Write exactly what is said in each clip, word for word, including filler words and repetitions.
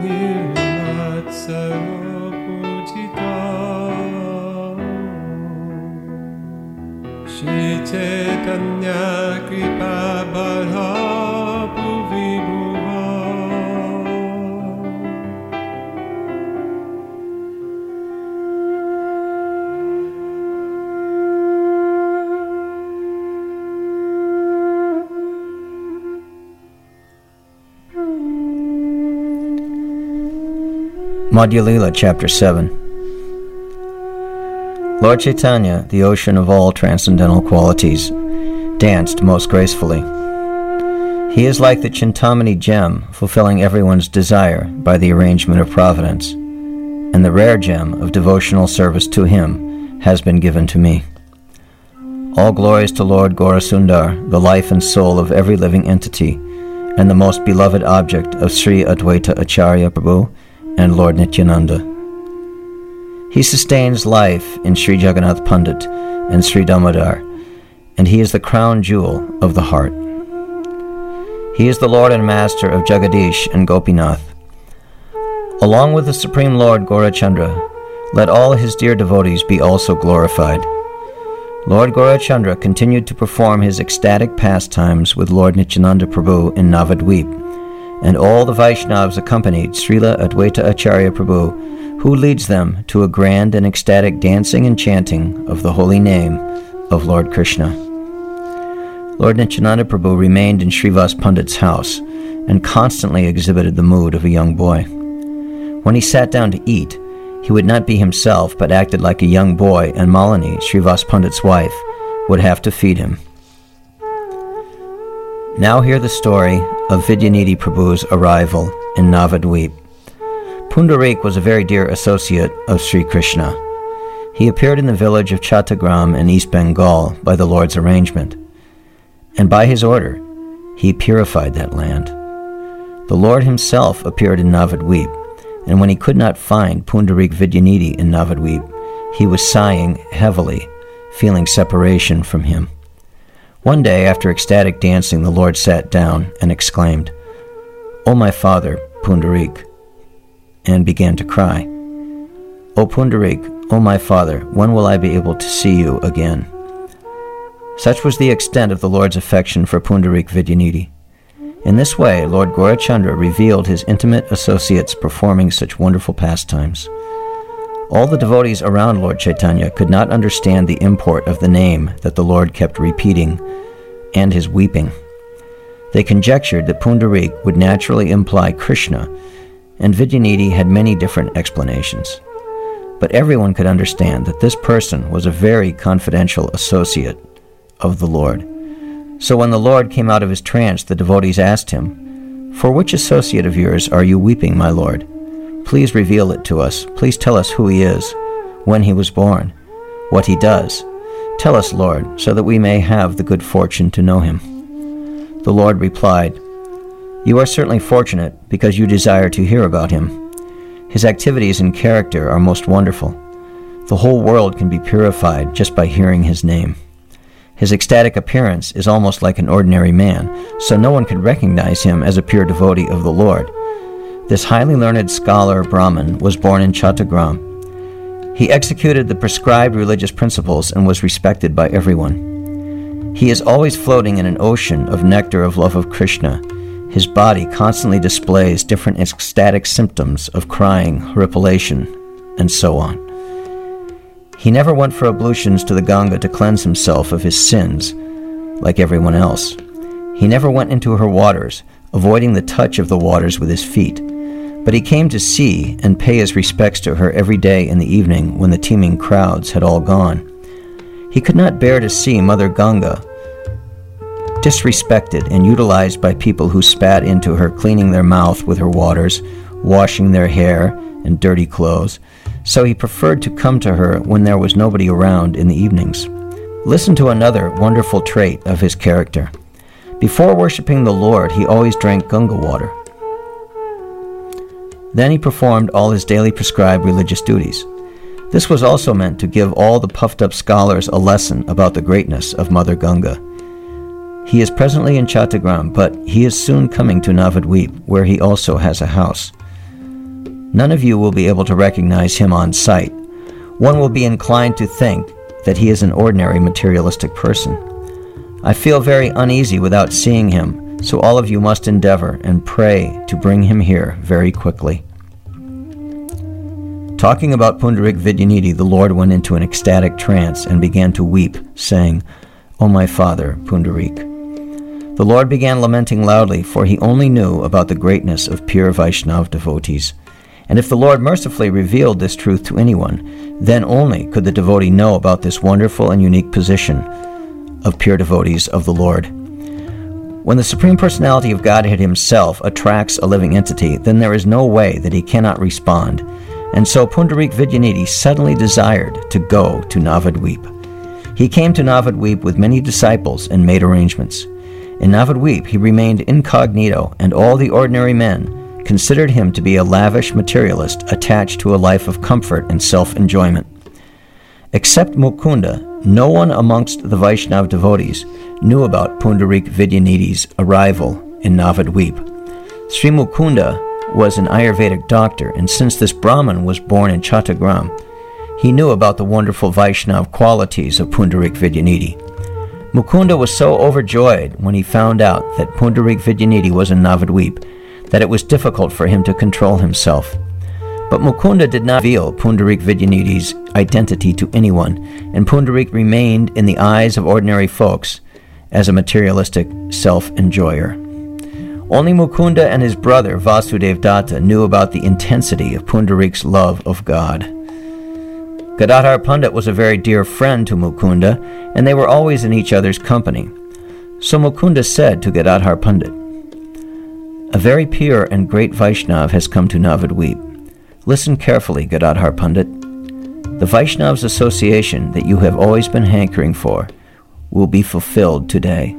Shri Chaitanya Kripa Baldha Bhuvibhuva. Madhya Lila, Chapter seven. Lord Chaitanya, the ocean of all transcendental qualities, danced most gracefully. He is like the Chintamani gem, fulfilling everyone's desire by the arrangement of providence, and the rare gem of devotional service to him has been given to me. All glories to Lord Gaurasundar, the life and soul of every living entity, and the most beloved object of Sri Advaita Acharya Prabhu and Lord Nityananda. He sustains life in Sri Jagannath Pandit and Sri Damodar, and he is the crown jewel of the heart. He is the Lord and Master of Jagadish and Gopinath. Along with the Supreme Lord Gaurachandra, let all his dear devotees be also glorified. Lord Gaurachandra continued to perform his ecstatic pastimes with Lord Nityananda Prabhu in Navadvip, and all the Vaishnavas accompanied Srila Advaita Acharya Prabhu, who leads them to a grand and ecstatic dancing and chanting of the holy name of Lord Krishna. Lord Nityananda Prabhu remained in Srivas Pandit's house and constantly exhibited the mood of a young boy. When he sat down to eat, he would not be himself but acted like a young boy, and Malini, Srivas Pandit's wife, would have to feed him. Now hear the story of Vidyanidhi Prabhu's arrival in Navadvip. Pundarik was a very dear associate of Sri Krishna. He appeared in the village of Chattagram in East Bengal by the Lord's arrangement, and by his order, he purified that land. The Lord himself appeared in Navadvip, and when he could not find Pundarik Vidyanidhi in Navadvip, he was sighing heavily, feeling separation from him. One day, after ecstatic dancing, the Lord sat down and exclaimed, "O my father, Pundarik," and began to cry. "O Pundarik, O my father, when will I be able to see you again?" Such was the extent of the Lord's affection for Pundarik Vidyanidhi. In this way, Lord Gaurachandra revealed his intimate associates performing such wonderful pastimes. All the devotees around Lord Chaitanya could not understand the import of the name that the Lord kept repeating, and his weeping. They conjectured that Pundarik would naturally imply Krishna, and Vidyanidhi had many different explanations. But everyone could understand that this person was a very confidential associate of the Lord. So when the Lord came out of his trance, the devotees asked him, "For which associate of yours are you weeping, my Lord? Please reveal it to us. Please tell us who he is, when he was born, what he does. Tell us, Lord, so that we may have the good fortune to know him." The Lord replied, "You are certainly fortunate because you desire to hear about him. His activities and character are most wonderful. The whole world can be purified just by hearing his name. His ecstatic appearance is almost like an ordinary man, so no one could recognize him as a pure devotee of the Lord. This highly learned scholar Brahmin was born in Chattagram. He executed the prescribed religious principles and was respected by everyone. He is always floating in an ocean of nectar of love of Krishna. His body constantly displays different ecstatic symptoms of crying, horripilation, and so on. He never went for ablutions to the Ganga to cleanse himself of his sins, like everyone else. He never went into her waters, avoiding the touch of the waters with his feet. But he came to see and pay his respects to her every day in the evening when the teeming crowds had all gone. He could not bear to see Mother Ganga disrespected and utilized by people who spat into her, cleaning their mouth with her waters, washing their hair and dirty clothes, so he preferred to come to her when there was nobody around in the evenings. Listen to another wonderful trait of his character. Before worshiping the Lord, he always drank Ganga water. Then he performed all his daily prescribed religious duties. This was also meant to give all the puffed-up scholars a lesson about the greatness of Mother Ganga. He is presently in Chattagram, but he is soon coming to Navadvip, where he also has a house. None of you will be able to recognize him on sight. One will be inclined to think that he is an ordinary materialistic person. I feel very uneasy without seeing him, so all of you must endeavor and pray to bring him here very quickly." Talking about Pundarik Vidyanidhi, the Lord went into an ecstatic trance and began to weep, saying, "O my father, Pundarik." The Lord began lamenting loudly, for he only knew about the greatness of pure Vaishnava devotees. And if the Lord mercifully revealed this truth to anyone, then only could the devotee know about this wonderful and unique position of pure devotees of the Lord. When the Supreme Personality of Godhead himself attracts a living entity, then there is no way that he cannot respond. And so Pundarik Vidyanidhi suddenly desired to go to Navadvip. He came to Navadvip with many disciples and made arrangements. In Navadvip he remained incognito, and all the ordinary men considered him to be a lavish materialist attached to a life of comfort and self-enjoyment. Except Mukunda, no one amongst the Vaishnava devotees knew about Pundarik Vidyanidhi's arrival in Navadvip. Sri Mukunda was an Ayurvedic doctor, and since this Brahmin was born in Chattagram, he knew about the wonderful Vaishnava qualities of Pundarik Vidyanidhi. Mukunda was so overjoyed when he found out that Pundarik Vidyanidhi was in Navadvip that it was difficult for him to control himself. But Mukunda did not reveal Pundarik Vidyanidhi's identity to anyone, and Pundarik remained in the eyes of ordinary folks as a materialistic self-enjoyer. Only Mukunda and his brother Vasudev Datta knew about the intensity of Pundarik's love of God. Gadadhar Pandit was a very dear friend to Mukunda, and they were always in each other's company. So Mukunda said to Gadadhar Pandit, "A very pure and great Vaishnav has come to Navadvip. Listen carefully, Gadadhar Pandit. The Vaishnav's association that you have always been hankering for will be fulfilled today.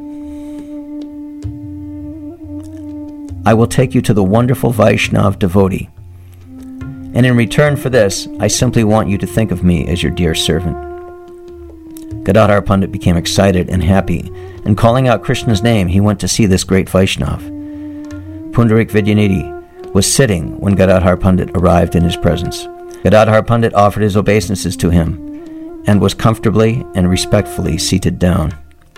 I will take you to the wonderful Vaishnav devotee. And in return for this, I simply want you to think of me as your dear servant." Gadadhar Pandit became excited and happy, and calling out Krishna's name, he went to see this great Vaishnav. Pundarik Vidyanidhi was sitting when Gadadhar Pandit arrived in his presence. Gadadhar Pandit offered his obeisances to him, and was comfortably and respectfully seated down.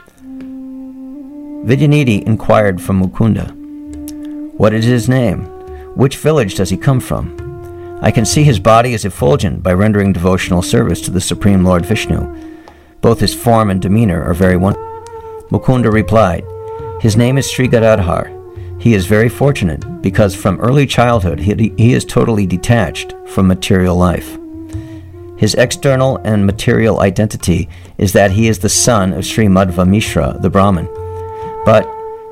Vidyanidhi inquired from Mukunda, "What is his name? Which village does he come from? I can see his body is effulgent by rendering devotional service to the Supreme Lord Vishnu. Both his form and demeanor are very wonderful." Mukunda replied, "His name is Sri Gadadhar. He is very fortunate because from early childhood he, he is totally detached from material life. His external and material identity is that he is the son of Sri Madhva Mishra, the Brahmin, but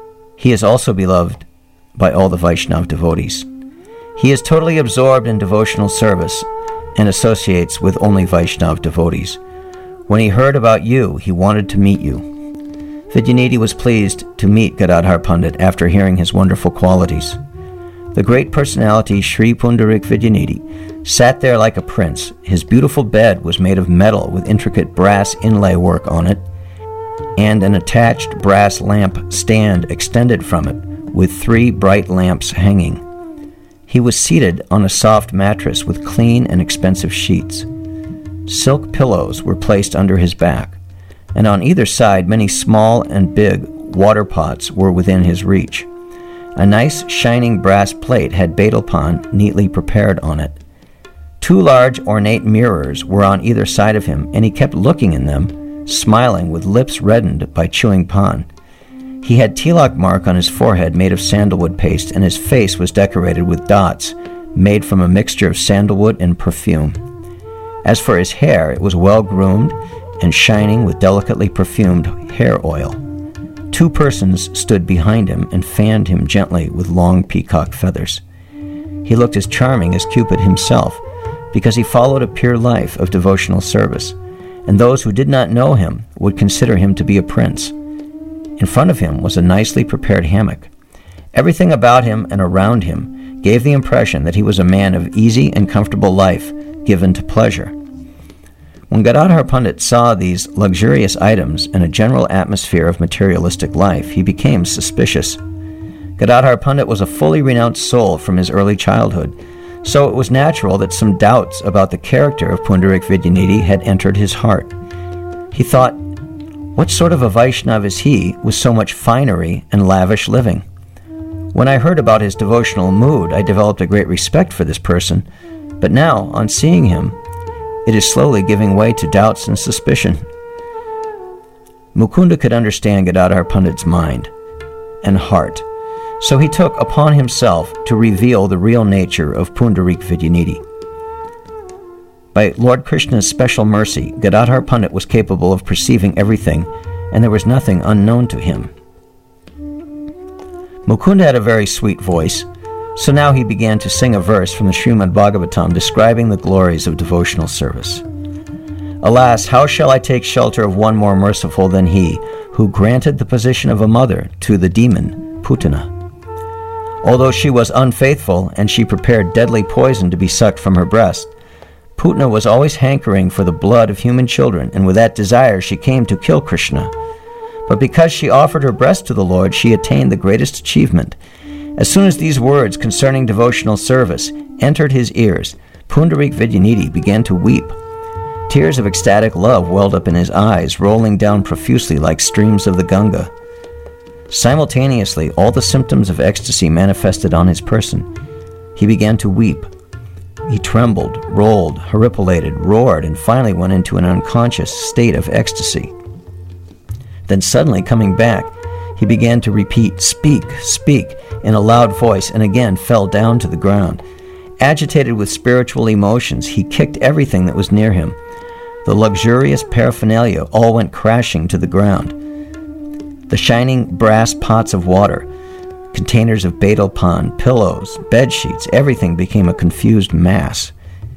he is also beloved by all the Vaishnava devotees. He is totally absorbed in devotional service and associates with only Vaishnava devotees. When he heard about you, he wanted to meet you." Vidyanidhi was pleased to meet Gadadhar Pandit after hearing his wonderful qualities. The great personality Sri Pundarik Vidyanidhi sat there like a prince. His beautiful bed was made of metal with intricate brass inlay work on it, and an attached brass lamp stand extended from it, with three bright lamps hanging. He was seated on a soft mattress with clean and expensive sheets. Silk pillows were placed under his back, and on either side many small and big water pots were within his reach. A nice shining brass plate had Betelpan neatly prepared on it. Two large ornate mirrors were on either side of him, and he kept looking in them, smiling with lips reddened by chewing pan. He had tilak mark on his forehead made of sandalwood paste, and his face was decorated with dots made from a mixture of sandalwood and perfume. As for his hair, it was well groomed and shining with delicately perfumed hair oil. Two persons stood behind him and fanned him gently with long peacock feathers. He looked as charming as Cupid himself, because he followed a pure life of devotional service, and those who did not know him would consider him to be a prince. In front of him was a nicely prepared hammock. Everything about him and around him gave the impression that he was a man of easy and comfortable life, given to pleasure. When Gadadhar Pandit saw these luxurious items and a general atmosphere of materialistic life, he became suspicious. Gadadhar Pandit was a fully renounced soul from his early childhood, So it was natural that some doubts about the character of Pundarik Vidyanidhi had entered his heart. He thought, what sort of a Vaishnava is he with so much finery and lavish living? When I heard about his devotional mood, I developed a great respect for this person, but now, on seeing him, it is slowly giving way to doubts and suspicion. Mukunda could understand Gadadhar Pandit's mind and heart, so he took upon himself to reveal the real nature of Pundarik Vidyanidhi. By Lord Krishna's special mercy, Gadadhar Pandit was capable of perceiving everything, and there was nothing unknown to him. Mukunda had a very sweet voice, so now he began to sing a verse from the Srimad Bhagavatam describing the glories of devotional service. Alas, how shall I take shelter of one more merciful than he, who granted the position of a mother to the demon, Putana? Although she was unfaithful and she prepared deadly poison to be sucked from her breast, Putana was always hankering for the blood of human children, and with that desire she came to kill Krishna. But because she offered her breast to the Lord, she attained the greatest achievement. As soon as these words concerning devotional service entered his ears, Pundarik Vidyanidhi began to weep. Tears of ecstatic love welled up in his eyes, rolling down profusely like streams of the Ganga. Simultaneously, all the symptoms of ecstasy manifested on his person. He began to weep. He trembled, rolled, horripilated, roared, and finally went into an unconscious state of ecstasy. Then suddenly, coming back, he began to repeat, "Speak, speak," in a loud voice, and again fell down to the ground. Agitated with spiritual emotions, he kicked everything that was near him. The luxurious paraphernalia all went crashing to the ground. The shining brass pots of water, containers of betel pan, pillows, bed sheets, everything became a confused mass.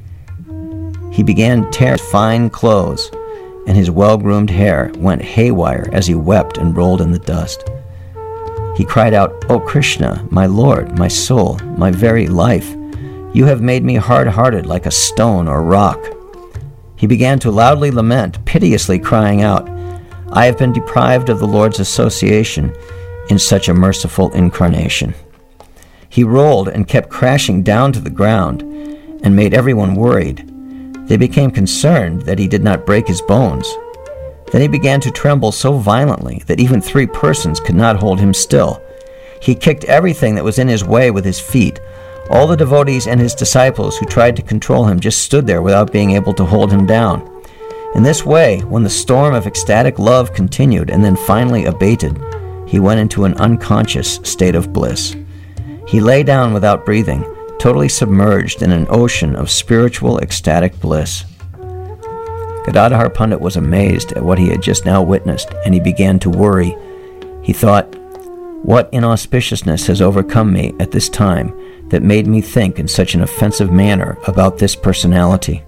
He began tearing fine clothes, and his well-groomed hair went haywire as he wept and rolled in the dust. He cried out, "O Krishna, my Lord, my soul, my very life, you have made me hard-hearted like a stone or rock." He began to loudly lament, piteously crying out, "I have been deprived of the Lord's association in such a merciful incarnation." He rolled and kept crashing down to the ground and made everyone worried. They became concerned that he did not break his bones. Then he began to tremble so violently that even three persons could not hold him still. He kicked everything that was in his way with his feet. All the devotees and his disciples who tried to control him just stood there without being able to hold him down. In this way, when the storm of ecstatic love continued and then finally abated, he went into an unconscious state of bliss. He lay down without breathing, totally submerged in an ocean of spiritual ecstatic bliss. Gadadhar Pandit was amazed at what he had just now witnessed, and he began to worry. He thought, "What inauspiciousness has overcome me at this time that made me think in such an offensive manner about this personality?"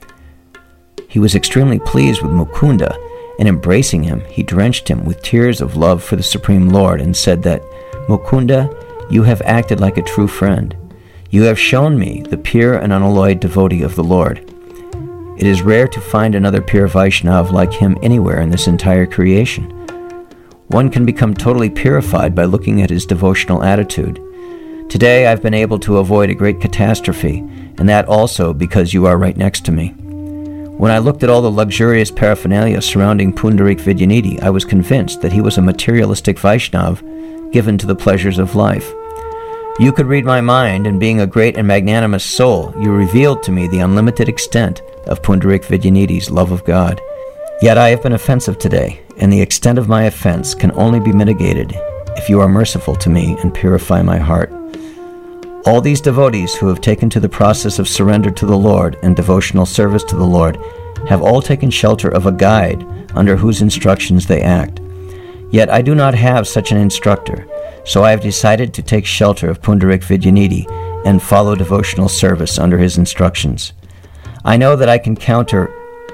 He was extremely pleased with Mukunda, and embracing him, he drenched him with tears of love for the Supreme Lord and said that, "Mukunda, you have acted like a true friend. You have shown me the pure and unalloyed devotee of the Lord. It is rare to find another pure Vaishnav like him anywhere in this entire creation. One can become totally purified by looking at his devotional attitude. Today I've been able to avoid a great catastrophe, and that also because you are right next to me. When I looked at all the luxurious paraphernalia surrounding Pundarik Vidyanidhi, I was convinced that he was a materialistic Vaishnav given to the pleasures of life. You could read my mind, and being a great and magnanimous soul, you revealed to me the unlimited extent of Pundarik Vidyanidhi's love of God. Yet I have been offensive today, and the extent of my offense can only be mitigated if you are merciful to me and purify my heart. All these devotees who have taken to the process of surrender to the Lord and devotional service to the Lord have all taken shelter of a guide under whose instructions they act. Yet I do not have such an instructor, so I have decided to take shelter of Pundarik Vidyanidhi and follow devotional service under his instructions. I know that I can counter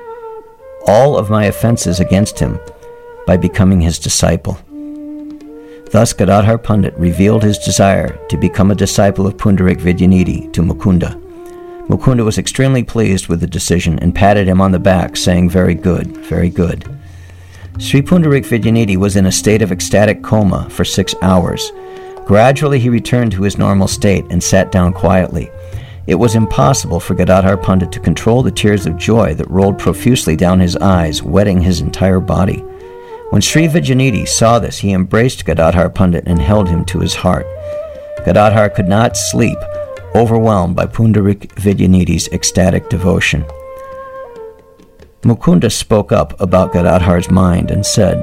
all of my offenses against him by becoming his disciple." Thus Gadadhar Pandit revealed his desire to become a disciple of Pundarik Vidyanidhi to Mukunda. Mukunda was extremely pleased with the decision and patted him on the back, saying, "Very good, very good." Sri Pundarik Vidyanidhi was in a state of ecstatic coma for six hours. Gradually he returned to his normal state and sat down quietly. It was impossible for Gadadhar Pandit to control the tears of joy that rolled profusely down his eyes, wetting his entire body. When Sri Vidyanidhi saw this, he embraced Gadadhar Pandit and held him to his heart. Gadadhar could not sleep, overwhelmed by Pundarik Vidyanidhi's ecstatic devotion. Mukunda spoke up about Gadadhar's mind and said,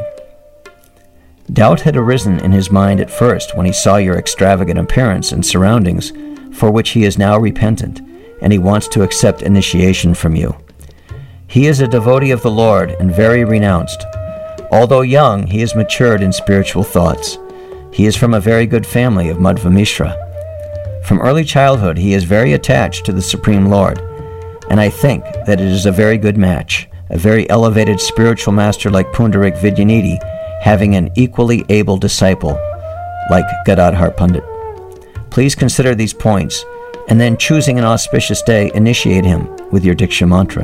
"Doubt had arisen in his mind at first when he saw your extravagant appearance and surroundings, for which he is now repentant, and he wants to accept initiation from you. He is a devotee of the Lord and very renounced. Although young, he is matured in spiritual thoughts. He is from a very good family of Madhva Mishra. From early childhood, he is very attached to the Supreme Lord, and I think that it is a very good match, a very elevated spiritual master like Pundarik Vidyanidhi having an equally able disciple like Gadadhar Pandit. Please consider these points, and then choosing an auspicious day, initiate him with your Diksha mantra."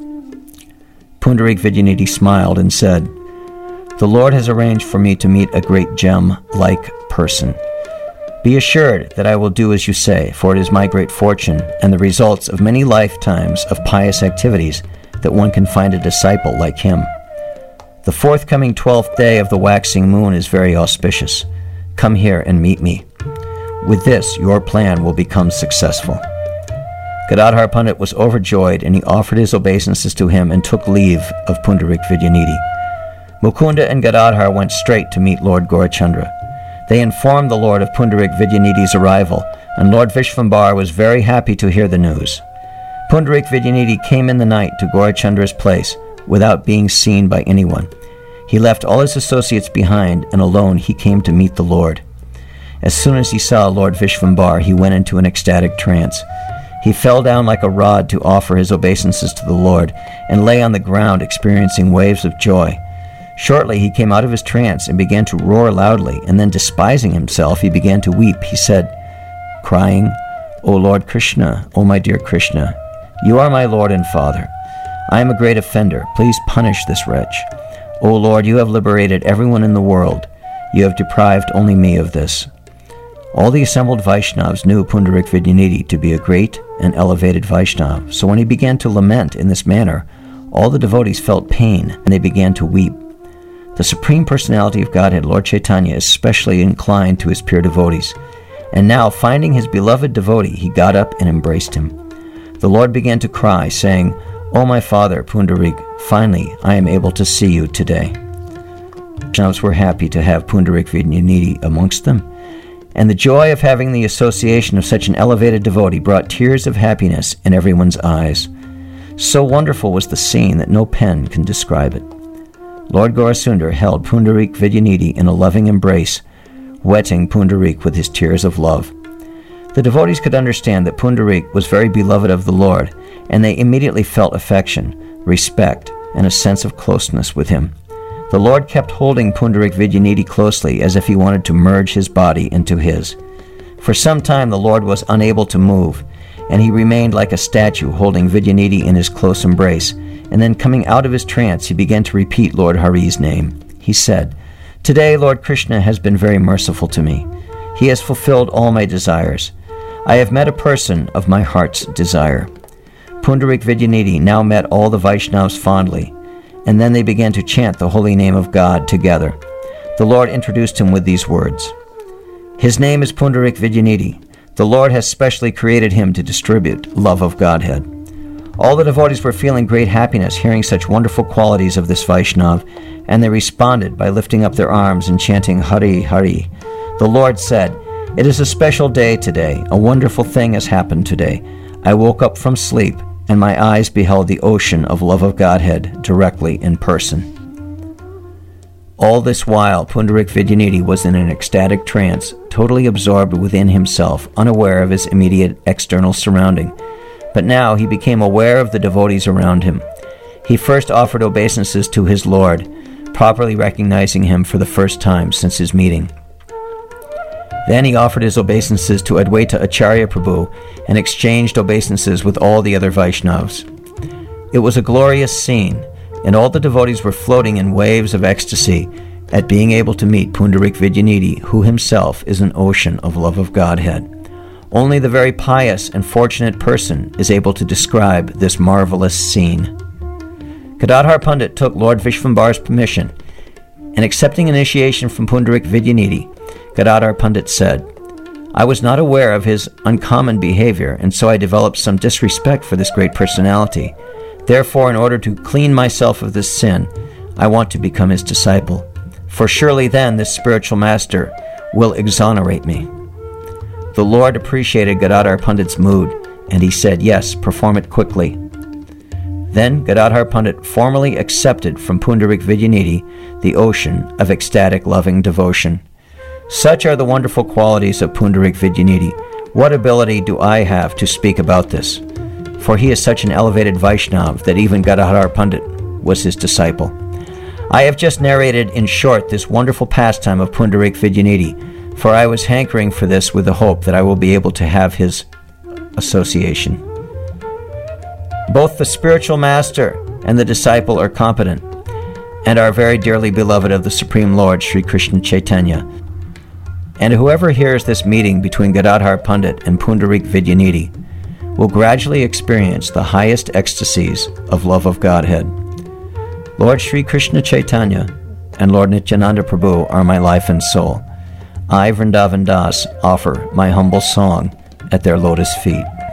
Pundarik Vidyanidhi smiled and said, "The Lord has arranged for me to meet a great gem-like person. Be assured that I will do as you say, for it is my great fortune and the results of many lifetimes of pious activities that one can find a disciple like him. The forthcoming twelfth day of the waxing moon is very auspicious. Come here and meet me. With this, your plan will become successful." Gadadhar Pandit was overjoyed, and he offered his obeisances to him and took leave of Pundarik Vidyanidhi. Mukunda and Gadadhar went straight to meet Lord Gaurachandra. They informed the Lord of Pundarik Vidyanidhi's arrival, and Lord Vishvambar was very happy to hear the news. Pundarik Vidyanidhi came in the night to Gaurachandra's place without being seen by anyone. He left all his associates behind, and alone he came to meet the Lord. As soon as he saw Lord Vishvambar, he went into an ecstatic trance. He fell down like a rod to offer his obeisances to the Lord, and lay on the ground experiencing waves of joy. Shortly he came out of his trance and began to roar loudly, and then despising himself, he began to weep. He said, crying, "O Lord Krishna, O my dear Krishna, you are my Lord and Father. I am a great offender. Please punish this wretch. O Lord, you have liberated everyone in the world. You have deprived only me of this." All the assembled Vaishnavas knew Pundarik Vidyanidhi to be a great and elevated Vaishnava, so when he began to lament in this manner, all the devotees felt pain, and they began to weep. The Supreme Personality of Godhead, Lord Chaitanya, is specially inclined to his pure devotees, and now, finding his beloved devotee, he got up and embraced him. The Lord began to cry, saying, "O my father, Pundarik, finally I am able to see you today." Vaishnavas were happy to have Pundarik Vidyanidhi amongst them, and the joy of having the association of such an elevated devotee brought tears of happiness in everyone's eyes. So wonderful was the scene that no pen can describe it. Lord Gaurasundar held Pundarik Vidyanidhi in a loving embrace, wetting Pundarik with his tears of love. The devotees could understand that Pundarik was very beloved of the Lord, and they immediately felt affection, respect, and a sense of closeness with him. The Lord kept holding Pundarik Vidyanidhi closely as if he wanted to merge his body into his. For some time the Lord was unable to move, and he remained like a statue holding Vidyanidhi in his close embrace, and then coming out of his trance he began to repeat Lord Hari's name. He said, "Today Lord Krishna has been very merciful to me. He has fulfilled all my desires. I have met a person of my heart's desire." Pundarik Vidyanidhi now met all the Vaishnavas fondly, and then they began to chant the holy name of God together. The Lord introduced him with these words, "His name is Pundarik Vidyanidhi. The Lord has specially created him to distribute love of Godhead." All the devotees were feeling great happiness hearing such wonderful qualities of this Vaishnav, and they responded by lifting up their arms and chanting Hari Hari. The Lord said, "It is a special day today. A wonderful thing has happened today. I woke up from sleep, and my eyes beheld the ocean of love of Godhead directly in person." All this while, Pundarik Vidyanidhi was in an ecstatic trance, totally absorbed within himself, unaware of his immediate external surrounding. But now he became aware of the devotees around him. He first offered obeisances to his Lord, properly recognizing him for the first time since his meeting. Then he offered his obeisances to Advaita Acharya Prabhu and exchanged obeisances with all the other Vaishnavas. It was a glorious scene, and all the devotees were floating in waves of ecstasy at being able to meet Pundarik Vidyanidhi, who himself is an ocean of love of Godhead. Only the very pious and fortunate person is able to describe this marvelous scene. Gadadhar Pandit took Lord Vishvambar's permission, and accepting initiation from Pundarik Vidyanidhi, Gadadhar Pandit said, "I was not aware of his uncommon behavior, and so I developed some disrespect for this great personality. Therefore, in order to clean myself of this sin, I want to become his disciple. For surely then this spiritual master will exonerate me." The Lord appreciated Gadadhar Pandit's mood, and he said, "Yes, perform it quickly." Then Gadadhar Pandit formally accepted from Pundarik Vidyanidhi the ocean of ecstatic loving devotion. Such are the wonderful qualities of Pundarik Vidyanidhi. What ability do I have to speak about this? For he is such an elevated Vaishnav that even Gadadhar Pandit was his disciple. I have just narrated in short this wonderful pastime of Pundarik Vidyanidhi, for I was hankering for this with the hope that I will be able to have his association. Both the spiritual master and the disciple are competent and are very dearly beloved of the Supreme Lord, Sri Krishna Chaitanya. And whoever hears this meeting between Gadadhar Pandit and Pundarik Vidyanidhi will gradually experience the highest ecstasies of love of Godhead. Lord Sri Krishna Chaitanya and Lord Nityananda Prabhu are my life and soul. I, Vrindavan Das, offer my humble song at their lotus feet.